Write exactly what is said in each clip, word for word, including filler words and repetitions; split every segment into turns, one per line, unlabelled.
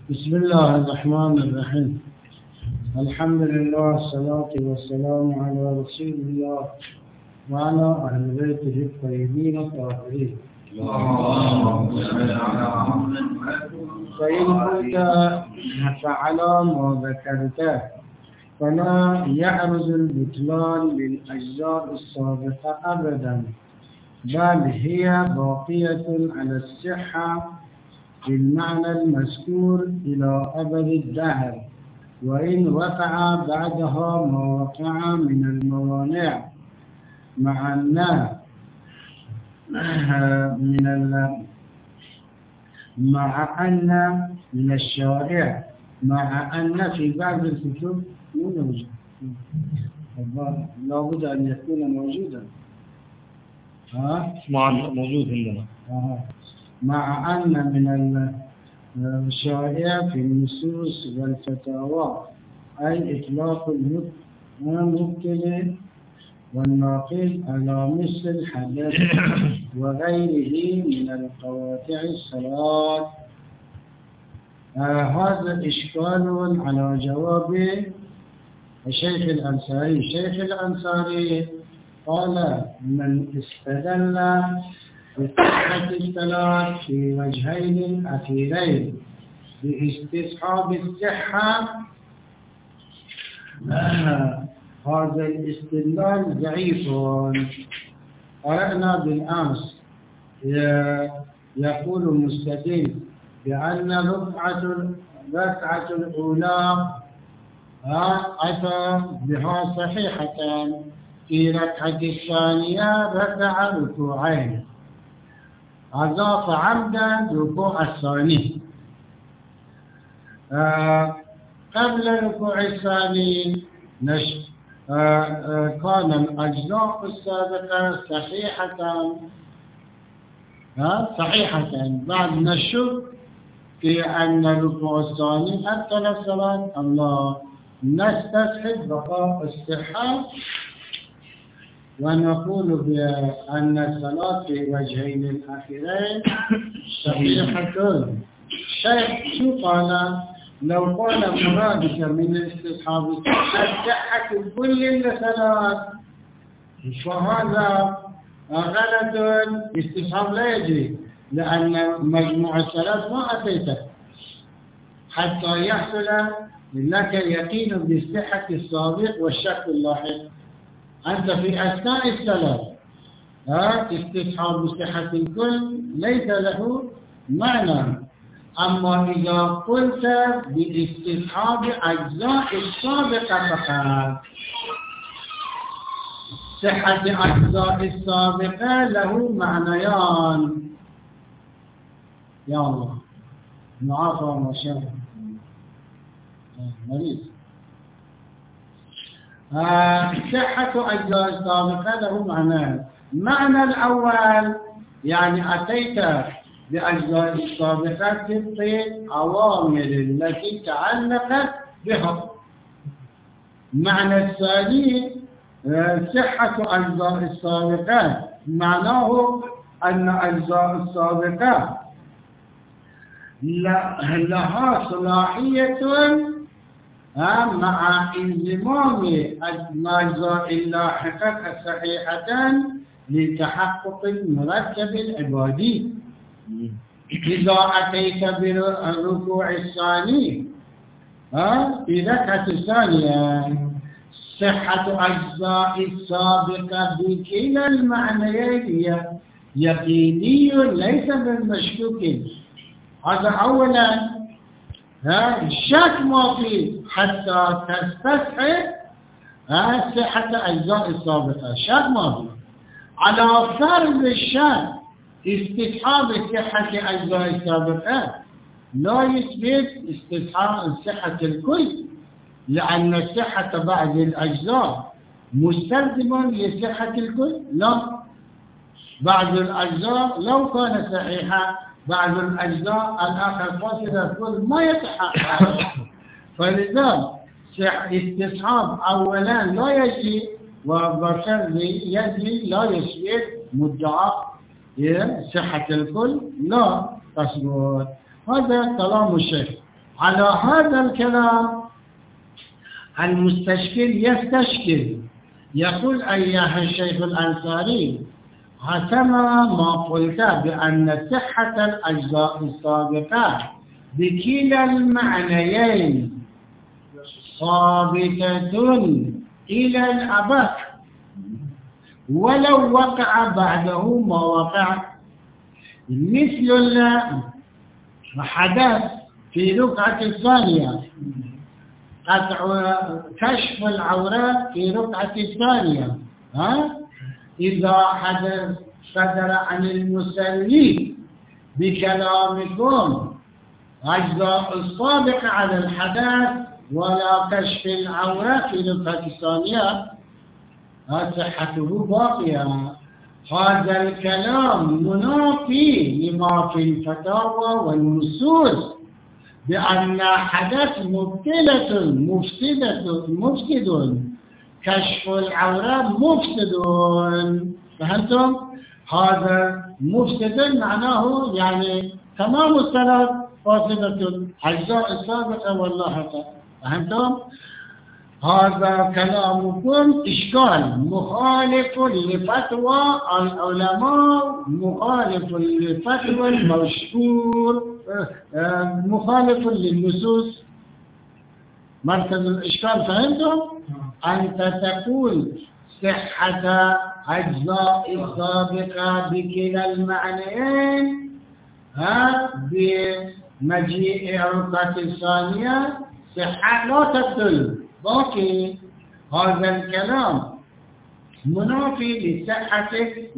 بسم الله الرحمن الرحيم. الحمد لله والصلاة والسلام على رسول الله وعلى أهل بيته الطيبين الطاهرين. فإن كنت فعلى ما ذكرته فلا يعرض البطلان للأجزاء السابقة أبدا، بل هي باقية على الصحة بالمعنى المذكور إلى أبد الدهر، وإن وقع بعدها ما وقع من الموانع مع أن من ال مع أن من الشارع مع أن في بعض الكتب موجود، لا بد أن يكون موجودا. ها
موجود عندنا.
مع أن من الشائع في النصوص والفتاوى أي إطلاق المبتل والناقل على مثل الحدث وغيره من القواطع الصلاة. آه هذا إشكال على جواب الشيخ الأنصاري. الشيخ الأنصاري قال: من استدل بصحة الصلاة في وجهين الأخيرين باستصحاب الصحة، هذا الاستدلال ضعيف. قرأنا بالأمس يقول المستدل بأن ركعة الركعة الأولى أتى بها صحيحة، في ركعة الثانية ركع ركوعين، أضاف عمدا ركوع الثاني. آه قبل الركوع الثاني نش آه آه كان الأجزاء السابقة صحيحة آه صحيحة بعد نشك في أن الركوع الثاني أبطل الصلاة. الله نستصحب بقاء الصحة ونقول بأن الصلاة في وجهين الأخيرين صحيحة. شيخ شو قال؟ لو قال مرادك من استصحاب الصحة كل الصلاة فهذا غلط. استصحاب لا يجري، لأن مجموع الصلاة ما أتيته حتى يحصل لك يقين بالصحة السابق والشك اللاحق. أنت في أثناء الصلاة استصحاب صحة الكل ليس له معنى. أما إذا قلت باستصحاب أجزاء السابقة فقط، صحة أجزاء السابقة له معنيان. يا الله معافى وشافى مريض. آه صحة أجزاء السابقة له معنى. المعنى الأول يعني أتيت بأجزاء السابقة تبطل أوامر التي تعلقت بها. المعنى الثاني صحة أجزاء السابقة معناه أن أجزاء السابقة لها صلاحية مع انضمام الأجزاء اللاحقة الصحيحة لتحقق المركب العبادي. إذا أتيت بالركوع الثاني في ركعة الثانية صحة أجزاء السابقة بكلا المعنيين يقيني ليس بالمشكوك. هذا أولا. الشك ما فيه حتى تستصحب صحة أجزاء السابقة، شك ما فيه. على فرض الشك استصحاب صحة أجزاء السابقة لا يثبت استصحاب صحة الكل، لأن الصحة بعض الأجزاء مستلزم لصحة الكل. لا، بعض الأجزاء لو كان صحيحة بعض الأجزاء الآخر فاسد الكل ما يتحقق. فلذا استصحاب أولا لا يجري، وبشر يجري لا يثبت مدعى صحة الكل لا تثبت. هذا كلام الشيخ. على هذا الكلام المستشكل يستشكل، يقول أيها الشيخ الأنصاري كما ما قلت بأن صحة الأجزاء السابقة بكلا المعنيين ثابتة إلى الأبد ولو وقع بعده ما وقع، مثل الحدث في ركعة الثانية، قطع كشف العورة في ركعة الثانية، ها؟ إذا حدث صدر عن المصلي بكلامكم أجزاء السابقة على الحدث ولا كشف العورة في ركعة الثانية، صحته باقية. هذا الكلام منافي لما في الفتاوى والنصوص بأن حدث مبتلة مفسدة مفسد، كشف العورة مفسد. فهمتم؟ هذا مفسد معناه يعني تمام الصلاة فاسدة، أجزاء السابقة واللاحقة. فهمتم؟ هذا كلامكم إشكال مخالف لفتوى العلماء، مخالف لفتوى المشهور، مخالف للنصوص. مركز الإشكال فهمتم؟ أنت تقول صحة أجزاء السابقة بكلا المعنيين ها بمجيء ركعة الثانية صحة لا تبطل باقي. هذا الكلام منافي لصحة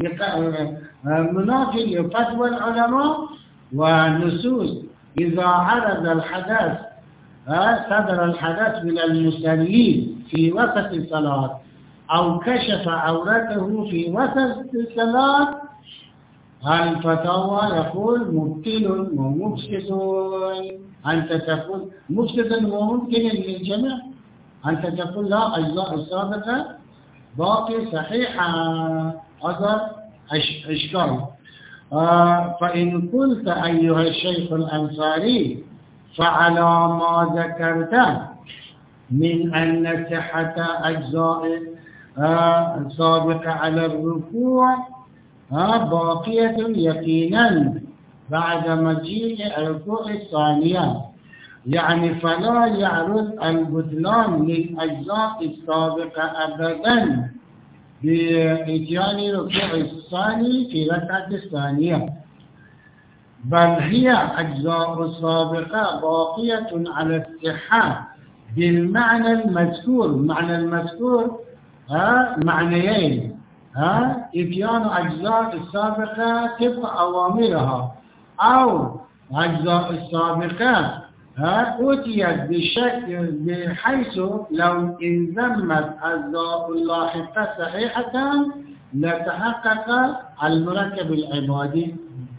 منافي لفتوى العلماء والنصوص. إذا عرض الحدث صدر الحدث من المصلي في وسط الصلاة أو كشف عورته في وسط الصلاة، الفتاوى يقول مبتل ومفسد. أنت تقول مفسد وممكن للجميع، أنت تقول لا أجزاء السابقة باقي صحيحة. هذا إشكال. آه فإن قلت أيها الشيخ الأنصاري فعلى ما ذكرت من أن صحة أجزاء آه سابقة على الركوع آه باقية يقينا بعد مجيء الركوع الثانية، يعني فلا يعرض البطلان للأجزاء السابقة أبدا بإتيان الركوع الثاني في ركعة الثانية، بل هي أجزاء سابقة باقية على الصحة بالمعنى المذكور. معنى المذكور ها معنيين، ها إتيان أجزاء السابقة تبقى أوامرها، أو أجزاء السابقة ها أتيت بشكل بحيث لو انضمت أجزاء اللاحقة صحيحة لتحقق المركب العبادي،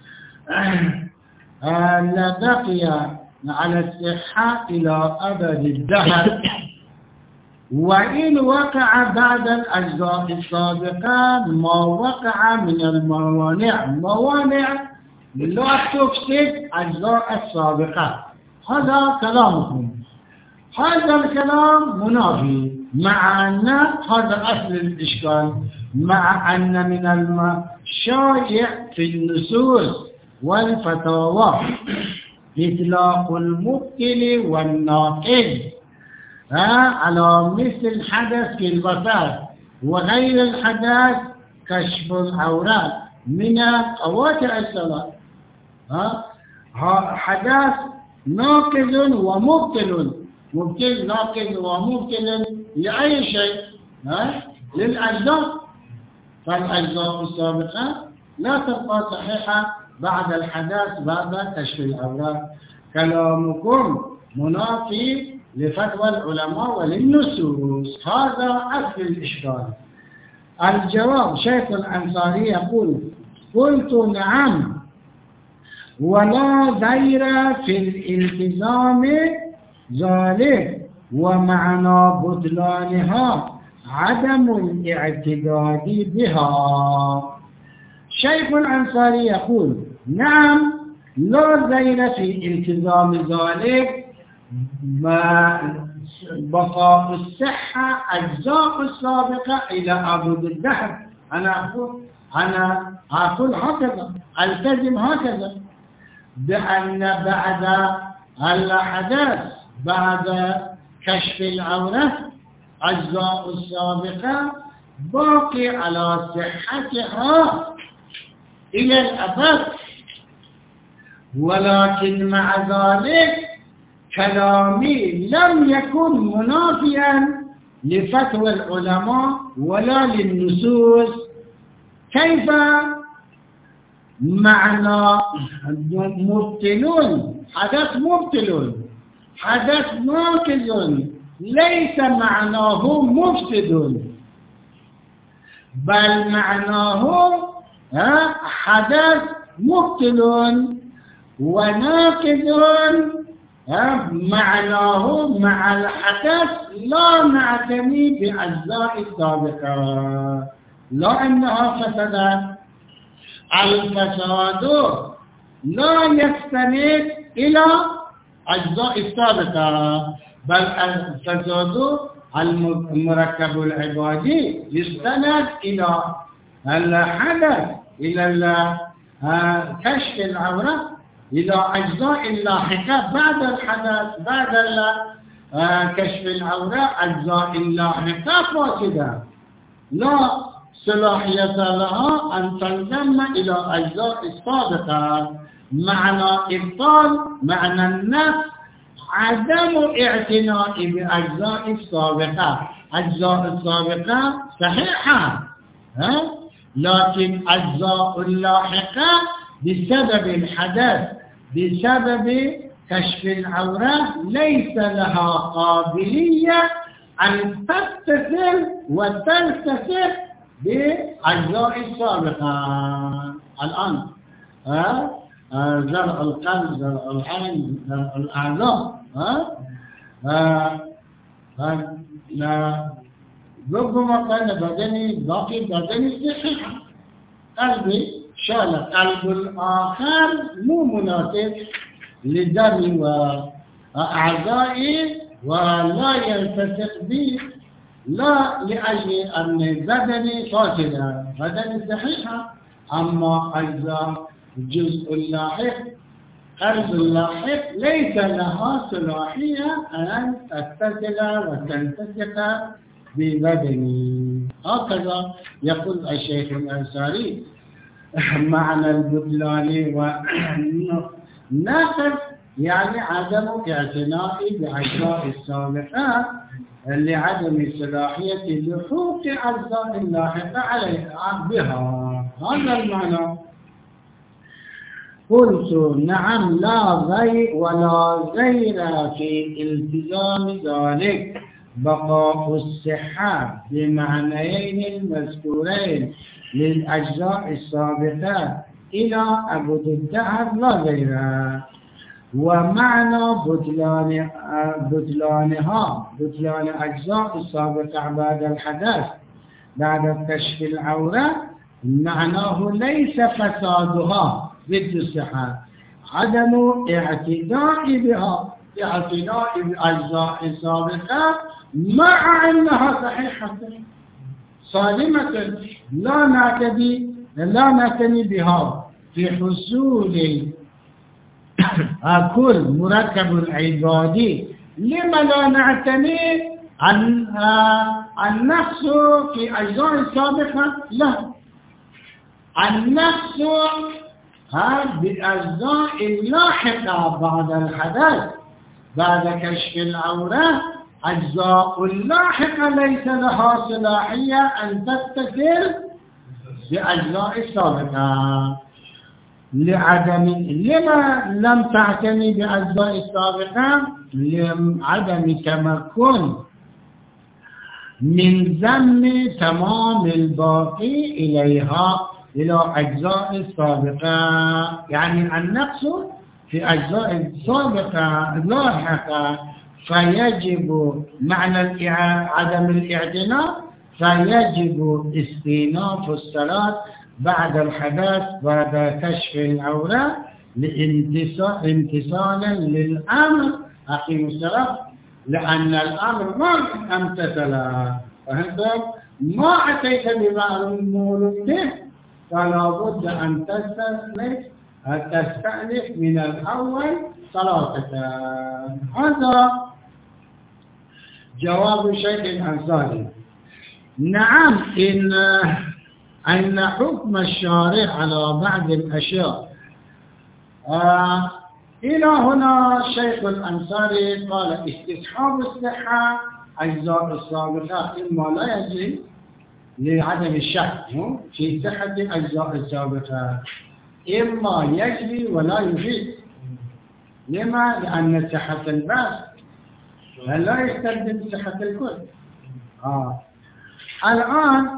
لبقي على الصحة إلى أبد الدهر. وإن وقع بعد الأجزاء السابقة ما وقع من الموانع، موانع لا تفسد أجزاء السابقة. هذا كلامكم. هذا الكلام منافي، مع أن هذا أصل الإشكال، مع أن من الشائع في النصوص والفتاوى إطلاق المبتل والناقض على مثل حدث في البصر وغير الحدث كشف العورات من قواطع الصلاة. حدث ناقض ومبتل، مبتل ناقض ومبتل لأي شيء، للأجزاء. فالأجزاء السابقة لا تبقى صحيحة بعد الحدث بعد كشف العورات. كلامكم منافي لفتوى العلماء وللنصوص. هذا أصل الإشكال. الجواب: شيخ الأنصاري يقول: قلت نعم، ولا ضير في الالتزام ذلك، ومعنى بطلانها عدم الاعتداد بها. شيخ الأنصاري يقول: نعم، لا ضير في التزام ذلك، بقاء الصحة أجزاء السابقة إلى أبد الدهر. أنا أقول أنا أقول هكذا، التزم هكذا، بأن بعد الحدث بعد كشف العورة أجزاء السابقة باقي على صحتها إلى الأبد. ولكن مع ذلك كلامي لم يكن منافيا لفتوى العلماء ولا للنصوص. كيف معنى مبطلون؟ حدث مبطل، حدث ناقض، ليس معناه مفسد، بل معناه حدث مبطل وناقض. معناه مع الحدث لا نعتني بأجزاء السابقة، لا أنها فسدت. الفساد لا يستند إلى أجزاء السابقة، بل الفساد المركب العبادي يستند إلى الحدث، إلى كشف العورة، إلى أجزاء لاحقة بعد الحدث، بعد كشف العورة أجزاء لاحقة فاسدة لا صلاحية لها أن تنضم إلى أجزاء السابقة. معنى إبطال، معنى النفس عدم اعتناء بأجزاء السابقة. أجزاء السابقة صحيحة، ها؟ لكن أجزاء اللاحقة بسبب الحدث، بسبب كشف العورة، ليس لها قابلية أن تتصل وتلتصق بأجزاء السابقة. الآن ها زرع القلب، زرع العين، زرع الأعضاء، ها ها ربما كان بدني باقي بدني صحيح، قلبي شال قلب الآخر مو مناسب لدمي وأعضائي ولا يلتصق بي، لا لأجل أن بدني فاسدة، بدني صحيحة، أما أجزاء الجزء اللاحق قلب اللاحق ليس لها صلاحية أن تتصل وتلتصق ببدني. هكذا يقول الشيخ الأنصاري معنى البطلان وناقض، يعني عدم اعتناء بأجزاء السابقة لعدم صلاحية لحوق أجزاء اللاحقة عليها بها. هذا المعنى. قلت نعم، لا غير ولا غير في التزام ذلك بقاء الصحة بمعنيين المذكورين للأجزاء السابقة إلى أبد الدهر لا غيرها. ومعنى بطلان بطلانها بطلان أجزاء السابقة بعد الحدث بعد كشف العورة معناه ليس فسادها ضد الصحة، عدم اعتداء بها، اعتداء بأجزاء السابقة مع أنها صحيحة سالمة، لا نعتدي لا نعتني بها في حصول كل مركب العبادي. لما لا نعتني عن النفس في أجزاء السابقة؟ لا، النفس بأجزاء اللاحقة بعد الحدث بعد كشف العورة، أجزاء اللاحقة ليس لها صلاحية أن تتصل بأجزاء السابقة لعدم. لما لم تعتني بأجزاء السابقة؟ لعدم تمكن من ذم تمام الباقي إليها إلى أجزاء السابقة. يعني النقص في أجزاء السابقة لاحقة، فيجب معنى عدم الاعتناء، فيجب استئناف الصلاة بعد الحدث بعد كشف العورة امتثالا للأمر أقيموا الصلاة، لأن الأمر ما امتثل. فهمتم؟ ما أتيت بمأمور به فلا بد أن تستأنف تستأنف من الأول صلاتك. هذا جواب شيخ الأنصاري. نعم، إن أن حكم الشارع على بعض الأشياء. آه إلى هنا شيخ الأنصاري قال استصحاب الصحة أجزاء السابقة إما لا يجري لعدم الشك في صحة أجزاء السابقة، إما يجري ولا يفيد. لما؟ لأن صحة الباس لا يستلزم صحة الكل. آه. الآن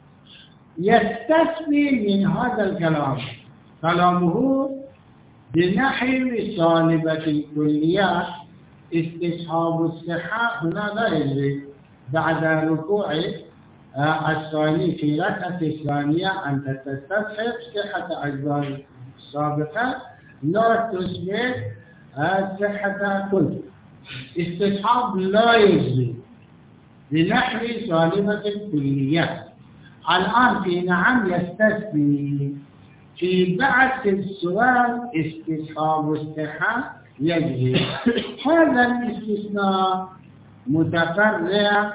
يستثني من هذا الكلام كلامه بنحو صالبة الكليات. استصحاب الصحة هنا لا يجري بعد ركوع الثاني في ركعة الثانية أنت تستصحب صحة أجزاء السابقة لا تثبت صحة كل. استصحاب لا يجري بنحو صالبة الكليات. الآن في نعم يستثني في بعض السؤال استصحاب الصحة يجري. هذا الاستثناء متفرع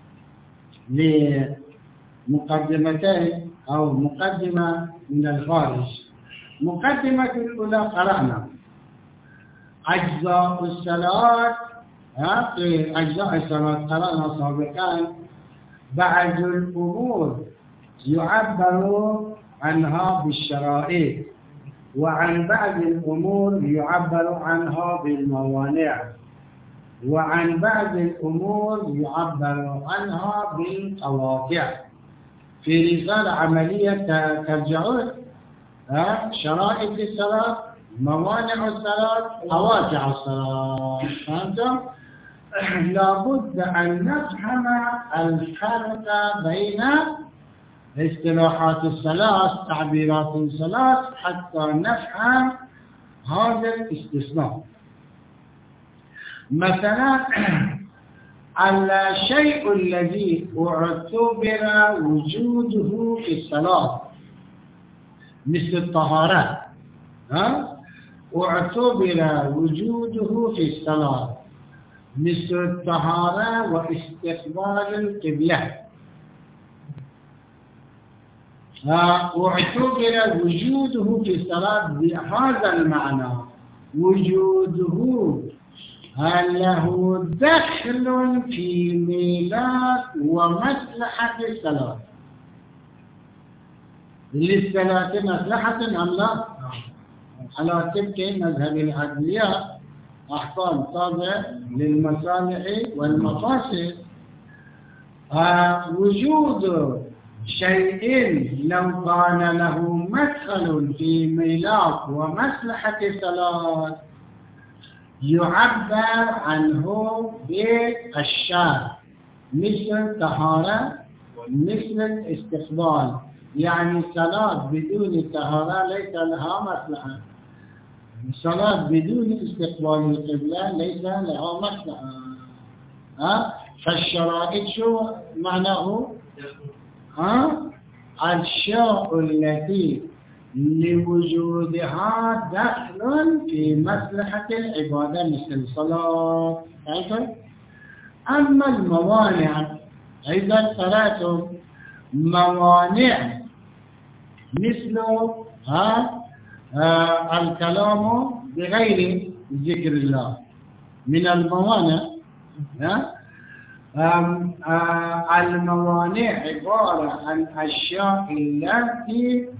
لمقدمتين أو مقدمة من الخارج. مقدمة الأولى قرأنا أجزاء الصلاة. في أجزاء الصلاة قرأنا سابقا بعض الأمور يعبر عنها بالشرائط، وعن بعض الأمور يعبر عنها بالموانع، وعن بعض الأمور يعبر عنها بالقواطع. في رسالة عملية ترجعون شرائط الصلاة، موانع الصلاة، قواطع الصلاة. فهمتم؟ لابد أن نفهم الفرق بين اصطلاحات الصلاة، تعبيرات الصلاة، حتى نفهم هذا الاستثناء. مثلا الشيء الذي اعتبر وجوده في الصلاة مثل الطهارة، ها اعتبر وجوده في الصلاة مثل الطهارة واستقبال القبلة. واعتبر وجوده في الصلاة بهذا المعنى، وجوده له دخل في ميلاد ومصلحة الصلاة. للصلاة مصلحة أم لا؟ على تلك مذهب العدلية أحكام تابع للمصالح والمفاسد. وجود شيء لو كان له مدخل في ميلاد ومصلحة الصلاة يعبر عنه بالشرع، مثل طهارة، مثل الاستقبال. يعني الصلاة بدون طهارة ليس لها مصلحة، الصلاة بدون استقبال القبلة ليس لها مصلحة. ها فالشرائط شو معناه؟ ها الأشياء التي لوجودها دخل في مصلحة العبادة مثل الصلاة. أما الموانع إذا قرأتم موانع مثل ها آه الكلام بغير ذكر الله من الموانع. ها آم آه الموانع عبارة عن أشياء التي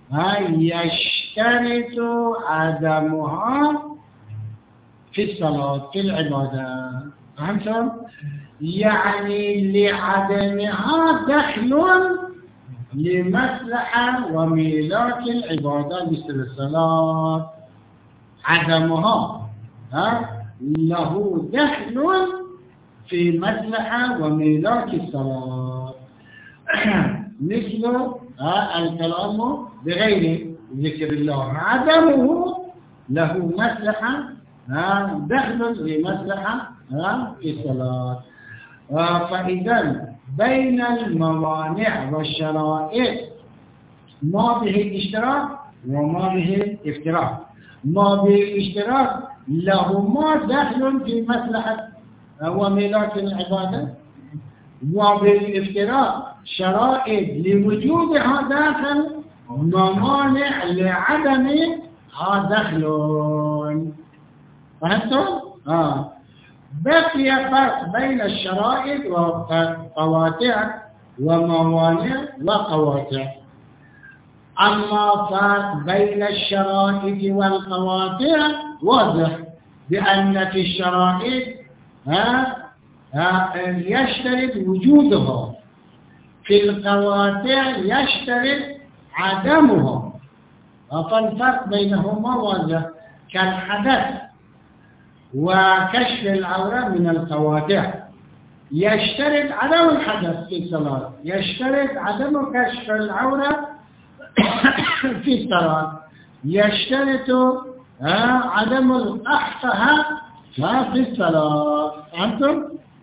يشترط عدمها في الصلاة في العبادة. فهمتم؟ يعني لعدمها دخل لمصلحة وميلاد العبادة مثل الصلاة. عدمها ها له دخل في مصلحة وميلاد الصلاة مثل الكلام بغير ذكر الله. عدمه له مصلحة دخل في مصلحة في الصلاة. فإذا بين الموانع والشرائط ما به الاشتراك وما به الافتراق. ما به الاشتراك لهما دخل في مصلحة وميلات العبادة، وبالافتراق شرائط لوجودها داخل ومانع لعدمها دخل. فهمتم؟ آه. بقي فرق بين الشرائط والقواطع وموانع وقواطع. أما فرق بين الشرائط والقواطع واضح، بأن في الشرائط ها ها يشترط وجودها، في القواطع يشترط عدمها. فالفرق بينهما واضح، كالحدث وكشف العورة من القواطع يشترط عدم الحدث في الصلاة، يشترط عدم كشف العورة في الصلاة، يشترط عدم القحطة في الصلاة. أنتم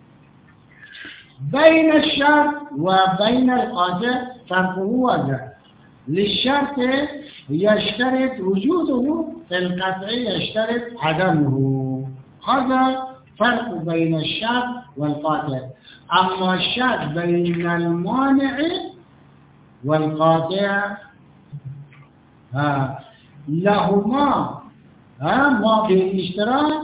بين الشرط وبين القاطع فرقه واضح. للشرط يشترط وجوده، في القطع يشترط عدمه. هذا فرق بين الشرط والقاطع. أما الشرط بين المانع والقاطع ها لهما ها ما به الاشتراك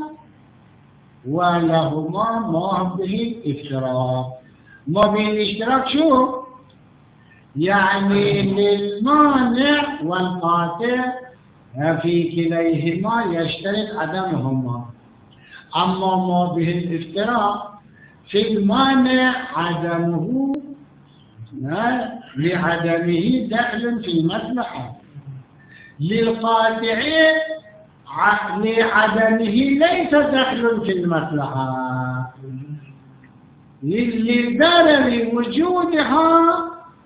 ولهما ما به الافتراق. ما به الاشتراك شو؟ يعني للمانع والقاطع في كليهما يشترط عدمهما. أما ما به الافتراق في المانع عدمه لعدمه دخل في المصلحة، للقاطع لعدمه ليس دخل في المصلحة، لضرر وجودها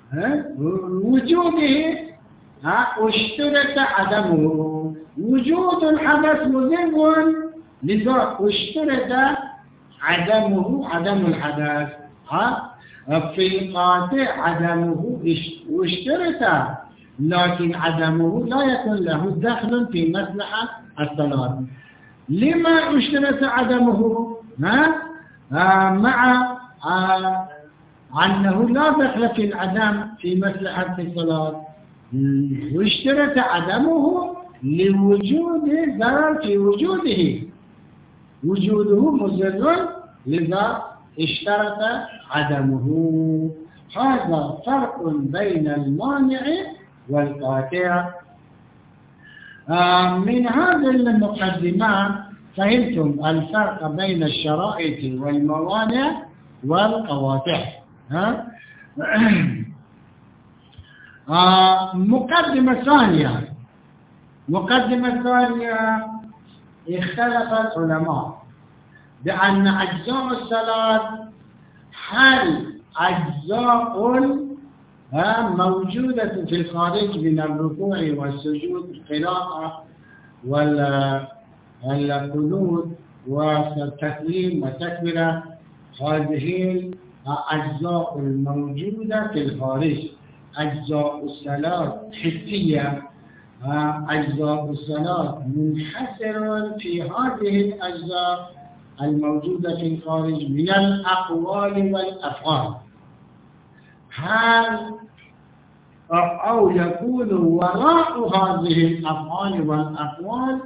وجوده اشترط عدمه. وجود الحدث مذنب، لذا اشترط عدمه عدم الحدث. في القاطع عدمه اشترط، لكن عدمه لا يكون له دخل في مصلحة الصلاة. لما اشترط عدمه؟ ها؟ آه مع آه أنه لا دخل في العدم في مصلحة الصلاة، واشترط عدمه لوجود ضرر في وجوده، وجوده مضر، لذا اشترط عدمه. هذا فرق بين المانع والقاطع. آه من هذه المقدمات فهمتم الفرق بين الشرائط والموانع والقواطع. ها؟ آه مقدمة ثانية. مقدمة ثانية اختلف العلماء بأن أجزاء الصلاة هل أجزاء موجودة في الخارج من الركوع والسجود، القراءة والقنوت والتسليم والتكبيرة، هذه الأجزاء الموجودة في الخارج. أجزاء الصلاة حسية، أجزاء الصلاة منحصر في هذه الأجزاء الموجودة في الخارج من الأقوال والأفعال. هل أو يكون وراء هذه الأفعال والأقوال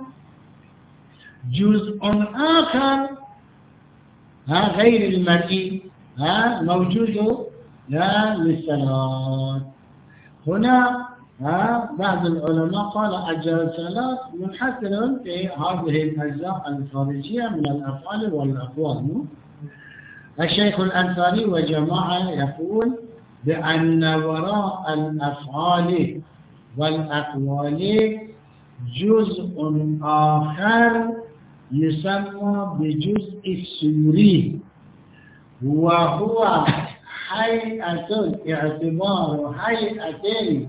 جزء آخر غير المرئي موجود للصلاة؟ هنا بعض العلماء قال أجزاء الصلاة منحصر في هذه الأجزاء الخارجية من الأفعال والأقوال. الشيخ الأنصاري وجماعة يقول بأن وراء الأفعال والأقوال جزء آخر يسمى بجزء السوري، وهو هيئة اعتبار هيئة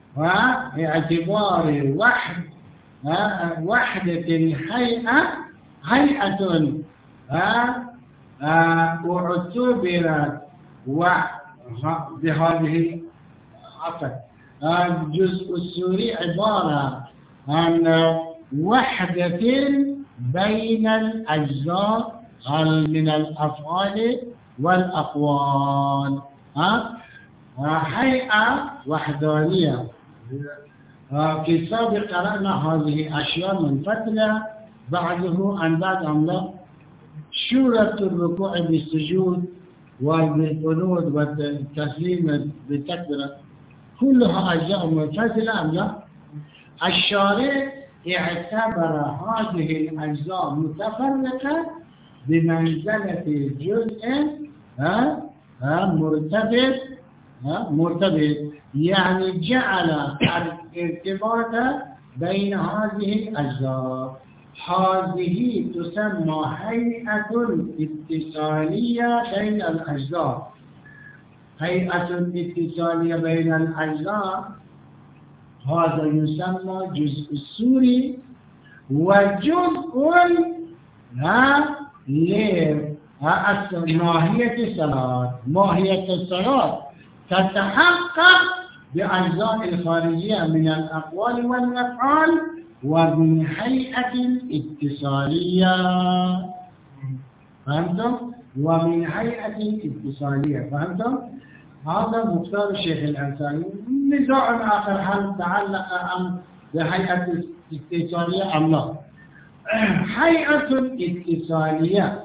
واعتبار وحد وحدة الهيئة هيئة اعتبرت بهذه عفوا الجزء السوري عبارة عن وحدة بين الأجزاء من الأفعال والأقوال. هيئة وحدانية. في السابق قرأنا هذه أشياء منفصلة بعده عن بعد أم لا؟ سورة الركوع بالسجود والقنوت والتسليم بالتكبير كلها أجزاء منفصلة أم لا؟ الشارع اعتبر هذه الأجزاء متفرقة بمنزلة جزء مرتبط مرتبط يعني جعل الارتباط بين هذه الأجزاء. هذه تسمى هيئة اتصالية بين الأجزاء. هيئة اتصالية بين الأجزاء هذا يسمى جزء السوري، وجزء لماهية الصلاة. ماهية الصلاة تتحقق بأجزاء الخارجية من الأقوال والأفعال ومن هيئة اتصالية. فهمتم؟ ومن هيئة اتصالية. فهمتم؟ هذا مختار الشيخ الأنصاري. نزاع آخر هل تعلق أم بهيئة اتصالية أم لا؟ هيئة اتصالية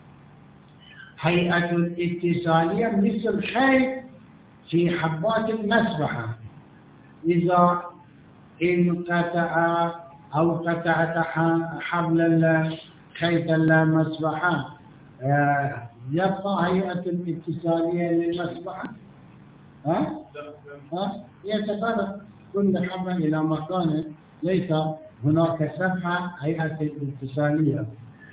هيئة اتصالية مثل خيط في حبات المسبحة. إذا انقطع أو قطعت حبل خيط المسبحة يبقى هيئة اتصالية للمسبحة؟ ها؟ ها؟ يتفرق كل حبل إلى مكانه، ليس هناك سبحة هيئة اتصالية.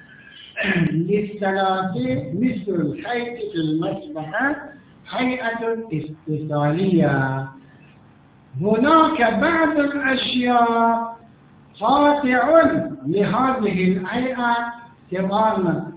للثلاثة مثل الخيط في المسبحة هيئة اتصالية. هناك بعض الأشياء قاطع لهذه الهيئة كما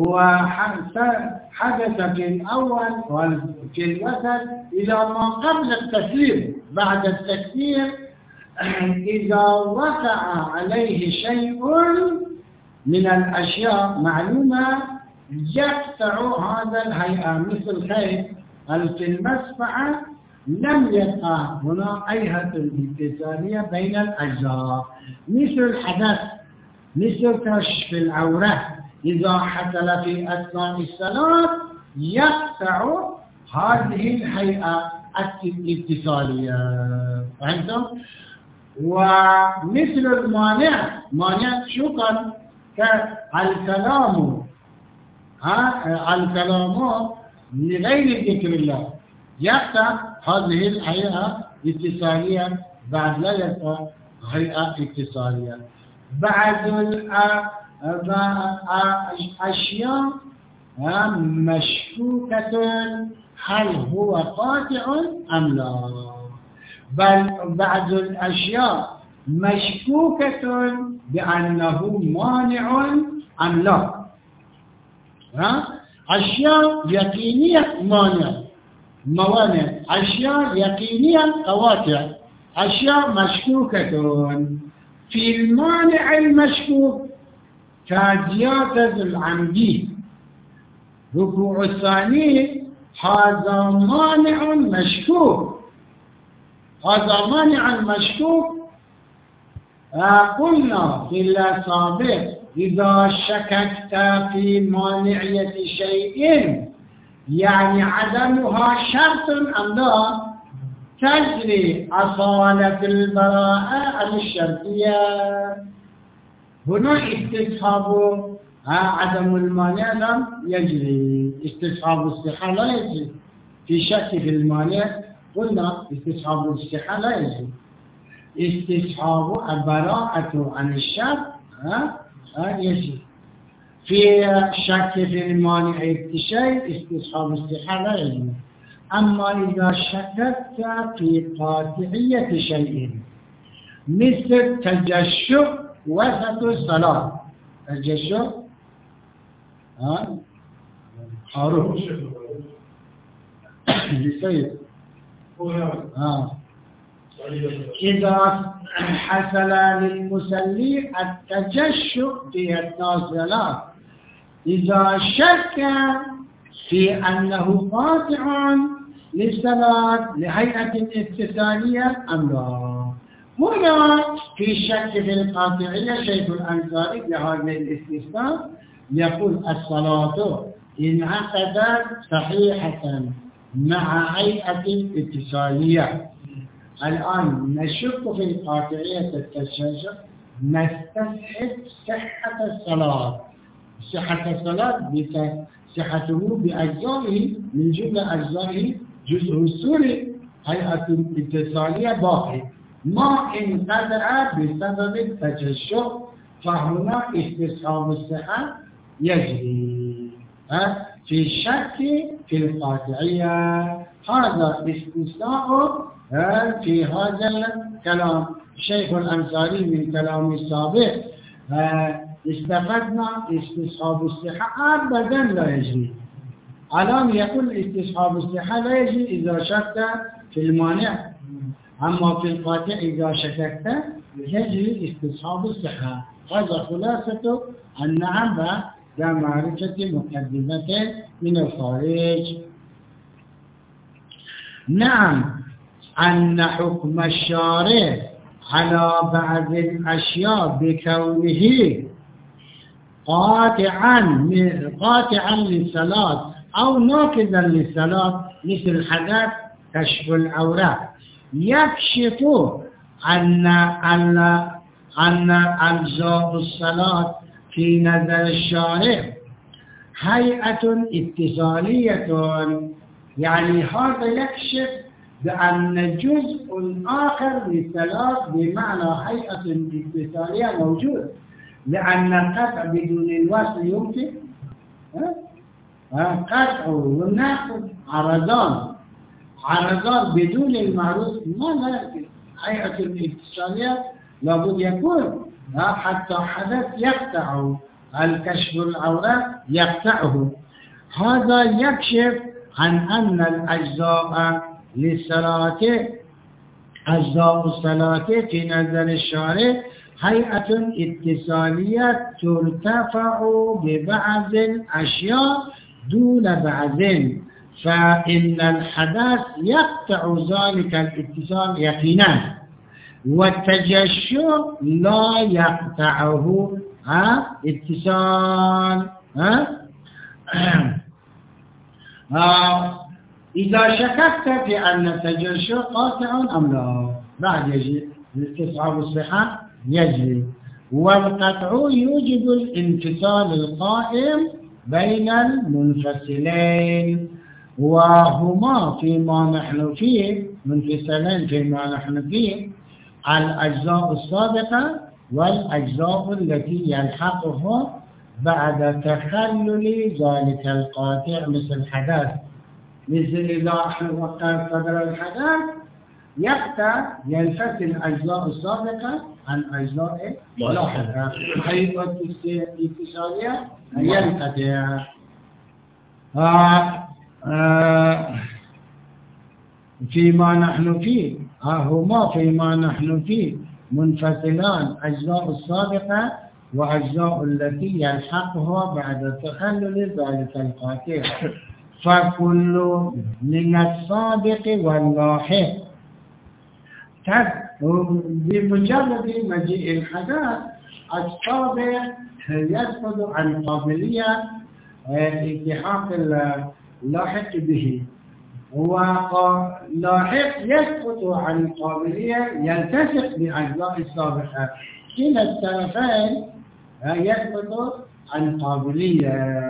وحدث في الأول وفي الوسط إلى ما قبل التسليم. بعد التكبير إذا وقع عليه شيء من الأشياء معلومة يقطع هذا الهيئة. مثل خيط في المسبحة لم يقع هنا هيئة اتصالية بين الأجزاء. مثل الحدث مثل كشف العورة إذا حصل في أثناء الصلاة يقطع هذه الهيئة الاتصالية. فهمتم؟ ومثل المانع مانع شو كان؟ كالكلام ها الكلام لغير ذكر الله يقطع هذه الهيئة اتصالية. بعد لا يبقى هيئة اتصالية. بعد الأشياء مشكوكة هل هو قاطع أم لا؟ بل بعض الأشياء مشكوكة بأنه مانع أم لا. ها؟ أشياء يقينية مانع موانع، أشياء يقينية قواطع، أشياء مشكوكة. في المانع المشكوك كزيادة العمدي ركوع الثاني هذا مانع مشكوك. هذا مانع مشكوك. قلنا في السابق إذا شككت في مانعية شيء يعني عدمها شرط أم لا تجري أصالة البراءة عن الشرطية. هنا استصحاب عدم المانع لم يجري. استصحاب الصحة لا يجري. في شك في المانع قلنا استصحاب الصحة لا يجري. استصحاب البراءة عن الشرط يجري. في شك في المانع شيء استصحاب الصحة لا يجري. أما إذا شككت في قاطعية شيء مثل تجشؤ وسط الصلاة. تجشؤ ها هارون لسيد ها إذا حصل للمصلي التجشؤ في النازلات إذا شك في أنه قاطع للصلاة لهيئة اتصالية أم لا. هنا في شك في القاطعية شيخ الأنصاري بهذا الاستثناء يقول الصلاة انعقدت صحيحة مع هيئة اتصالية. الآن نشك في القاطعية التشجع نستصحب صحة الصلاة. صحة الصلاة صحته بأجزائه من جملة أجزائه جزء السوري هيئة اتصالية باقي ما انقطع بسبب التجشع فهنا استصحاب الصحة يجري في الشك في القاطعية. هذا استثناء في هذا الكلام الشيخ الأنصاري من كلام السابق استفدنا استصحاب الصحة أبدا لا يجري. الآن يقول استصحاب الصحة لا يجري إذا شك في المانع، أما في القاطع إذا شككت يجري استصحاب الصحة. هذا خلاصة النعم بعد معرفة مقدمة من الخارج. نعم أن حكم الشارع على بعض الأشياء بكونه قاطعا قاطعا للصلاة أو ناقضا للصلاة مثل الحدث كشف العورة يكشف أن أن أن أجزاء الصلاة في نظر الشارع هيئة اتصالية، يعني هذا يكشف بأن جزء آخر للصلاة بمعنى هيئة اتصالية موجود، لأن القطع بدون الوصل يمكن قطع والنقل عرضان عرضان بدون المعروف ما لا يمكن. هيئة الاتصالية لابد يكون حتى حدث يقطع الكشف العورة يقطعه. هذا يكشف عن أن الأجزاء للصلاة أجزاء الصلاة في نظر الشارع هيئة اتصالية ترتفع ببعض الأشياء دون بعض، فإن الحدث يقطع ذلك الاتصال يقينا والتجشع لا يقطعه ها اتصال ها آه. إذا شككت في أن التجشع قاطع أم لا بعد يجي استصحاب الصحة يجري. والقطع يوجب الانفصال القائم بين المنفصلين وهما فيما نحن فيه منفصلين فيما نحن فيه الأجزاء السابقة والأجزاء التي يلحقها بعد تخلل ذلك القاطع مثل الحدث. مثل إذا وقت قدر الحدث يقطع ينفصل الأجزاء السابقة عن أجزاء لاحقة هيئة اتصالية ينقطع. آه آه فيما نحن فيه هما فيما نحن فيه منفصلان أجزاء السابقة وأجزاء التي يلحقها بعد تخلل ذلك القاطع، فكل من السابق واللاحق بمجرد مجيء الحدث السابق يسقط عن قابلية التحاق اللاحق به، واللاحق يسقط عن قابلية يلتصق بأجزاء السابقة. كلا الطرفين يسقط عن قابلية.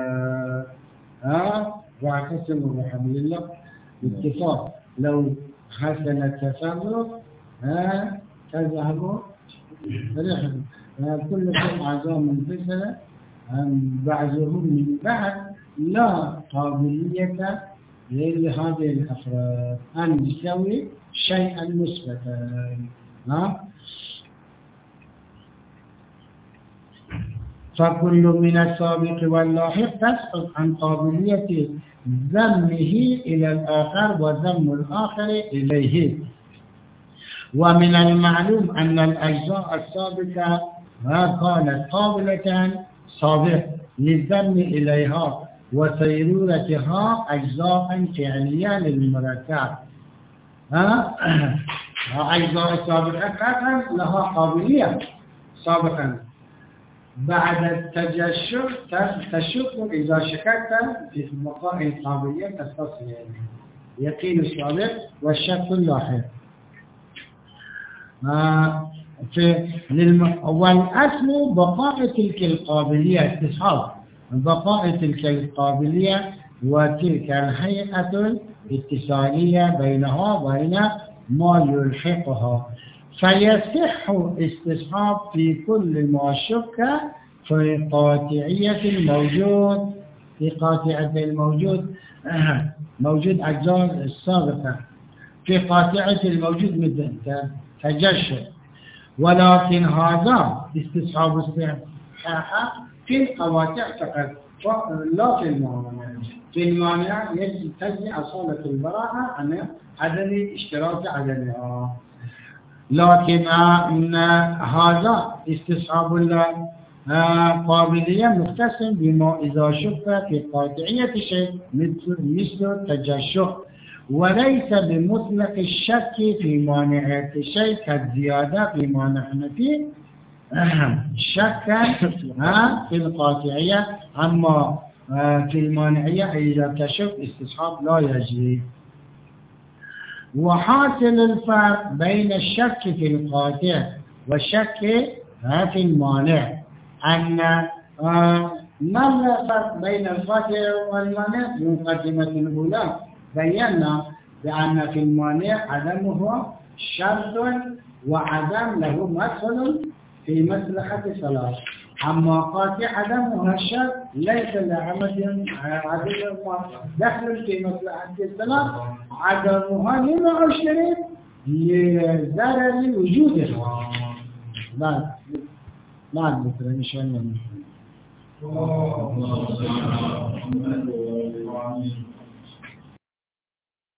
ها واعتصموا بحبل الله باتفاق. لو حصل التفرق ها تذهبوا فرحا كلكم أعضاء منفصلة بعضهم من بعض لا قابلية لهذه الأفراد أن يسوي شيئا مثبتا. ها فكل من السابق واللاحق تسقط عن قابلية ذمه إلى الآخر وذم الآخر إليه. ومن المعلوم أن الأجزاء السابقة كانت قابلة سابق للذم إليها وسيرورتها أجزاء فعلية للمركب. أجزاء السابقة كانت لها قابلية سابقا، بعد التجشع تشك إذا شككت في مقام القابلية تستصل يقين السابق والشك اللاحق. آه في والأصل بقاء تلك القابلية استصحاب بقاء تلك القابلية وتلك الهيئة الاتصالية بينها وبين ما يلحقها، فيصح استصحاب في كل ما شك في قاطعية الموجود في قاطعة الموجود موجود أجزاء السابقة في قاطعة الموجود مثل تجشع. ولكن هذا استصحاب الصحة في القواطع فقط لا في المانع. في المانع يجب تجزي أصالة البراءة عن عدم اشتراك عدمها، لكن هذا استصحاب القابلية مختص بما إذا شك في قاطعية شيء مثل التجشع، وليس بمطلق الشك في مانعية الشيء كالزيادة فيما نحن فيه شك في القاطعية. أما في المانعية إذا تشك استصحاب لا يجري. وحاصل الفرق بين الشك في القاطع والشك في المانع أن ما الفرق بين القاطع والمانع؟ المقدمة الأولى بينا بأن في المانع عدمه شرط وعدم له مدخل في مصلحة الصلاة، أما قاطع عدمها الشرط ليس لعمد عدمها دخل في مصلحة الصلاة، عدمها لمعشر لضرر وجودها. بعد بعد بكرة إن شاء الله.